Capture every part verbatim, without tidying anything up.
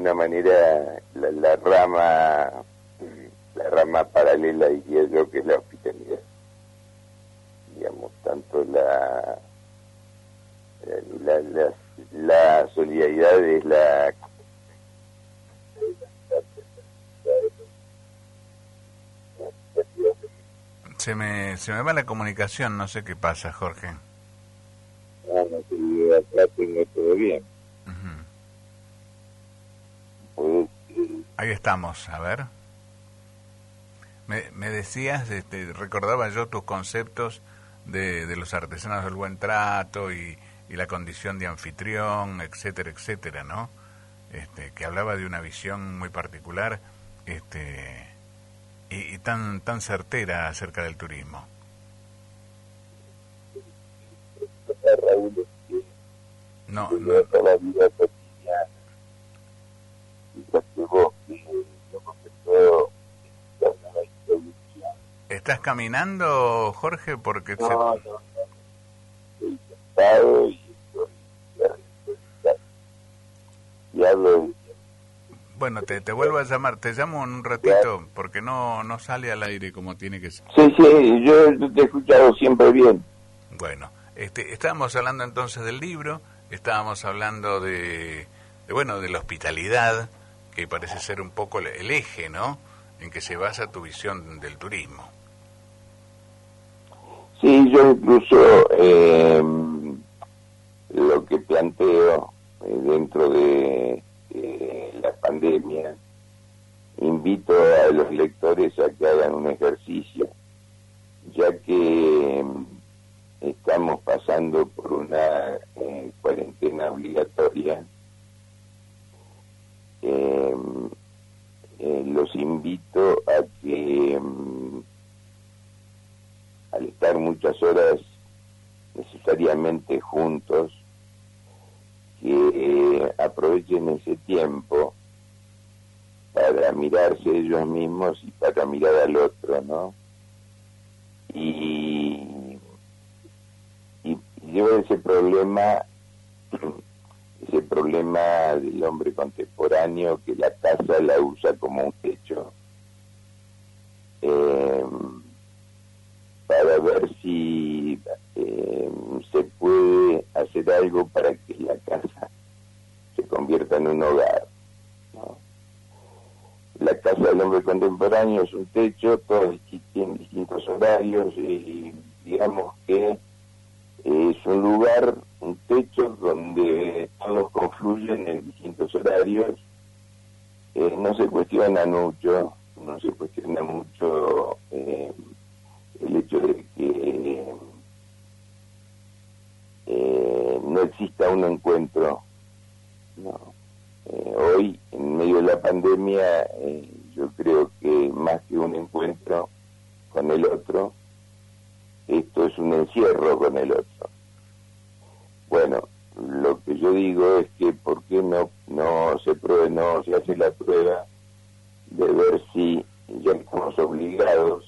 alguna manera la, la rama la rama paralela, diría yo, que es la hospitalidad. Digamos, tanto la la, la, la solidaridad es la se me se me va la comunicación, no sé qué pasa, Jorge. Ah, no te digo, acá tengo todo bien. Uh-huh. Ahí estamos, a ver. Me, me decías, este, recordaba yo tus conceptos de, de los artesanos del buen trato y, y la condición de anfitrión, etcétera, etcétera, ¿no? Este, que hablaba de una visión muy particular, este, y, y tan tan certera acerca del turismo. No, no. ¿Estás caminando, Jorge? Porque no, se... no, no. Estoy sentado y estoy y hablo. Bueno, te, te vuelvo a llamar, te llamo en un ratito porque no no sale al aire como tiene que ser. Sí, sí, yo te he escuchado siempre bien. Bueno, este, estábamos hablando entonces del libro, estábamos hablando de, de bueno, de la hospitalidad, que parece ser un poco el eje, ¿no?, en que se basa tu visión del turismo. Sí, yo incluso eh, lo que planteo eh, dentro de eh, la pandemia, invito a los lectores a que hagan un ejercicio, ya que eh, estamos pasando por una eh, cuarentena obligatoria. Eh, eh, los invito a que um, al estar muchas horas necesariamente juntos, que eh, aprovechen ese tiempo para mirarse ellos mismos y para mirar al otro, ¿no? Y, y, y yo ese problema, ese problema del hombre contemporáneo que la casa la usa como un techo, eh, para ver si eh, se puede hacer algo para que la casa se convierta en un hogar, ¿no? La casa del hombre contemporáneo es un techo, todos tienen distintos horarios y digamos que es un lugar, un techo donde todos confluyen en distintos horarios. Eh, no se cuestiona mucho, no se cuestiona mucho eh, el hecho de que eh, no exista un encuentro, no. Eh, hoy, en medio de la pandemia, eh, yo creo que más que un encuentro con el otro, esto es un encierro con el otro. Bueno, lo que yo digo es que ¿por qué no no se pruebe, no se hace la prueba de ver si ya estamos obligados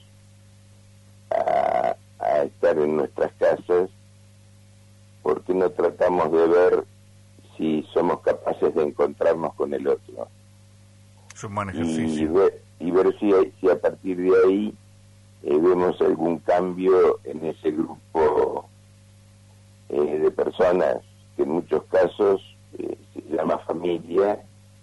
a, a estar en nuestras casas? ¿Por qué no tratamos de ver si somos capaces de encontrarnos con el otro? Es un buen ejercicio. Y ver, y ver si, si a partir de ahí eh, vemos algún cambio en ese grupo eh, de personas que en muchos casos eh, se llama familia.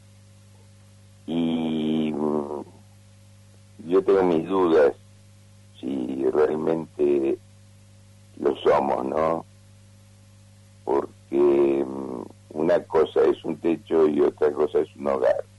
Y mm, yo tengo mis dudas si realmente lo somos, ¿no? Porque mm, una cosa es un techo y otra cosa es un hogar.